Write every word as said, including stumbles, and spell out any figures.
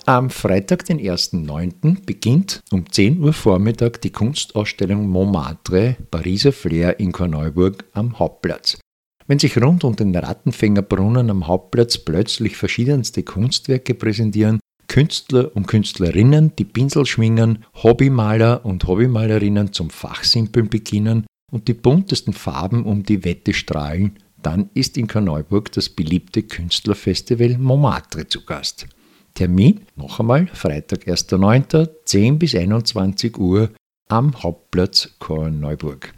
Am Freitag, den ersten neunten beginnt um zehn Uhr Vormittag die Kunstausstellung Montmartre – Pariser Flair in Korneuburg am Hauptplatz. Wenn sich rund um den Rattenfängerbrunnen am Hauptplatz plötzlich verschiedenste Kunstwerke präsentieren, Künstler und Künstlerinnen die Pinsel schwingen, Hobbymaler und Hobbymalerinnen zum Fachsimpeln beginnen und die buntesten Farben um die Wette strahlen, dann ist in Korneuburg das beliebte Künstlerfestival Montmartre zu Gast. Termin, noch einmal, Freitag, erster neunter, zehn bis einundzwanzig Uhr am Hauptplatz Korneuburg.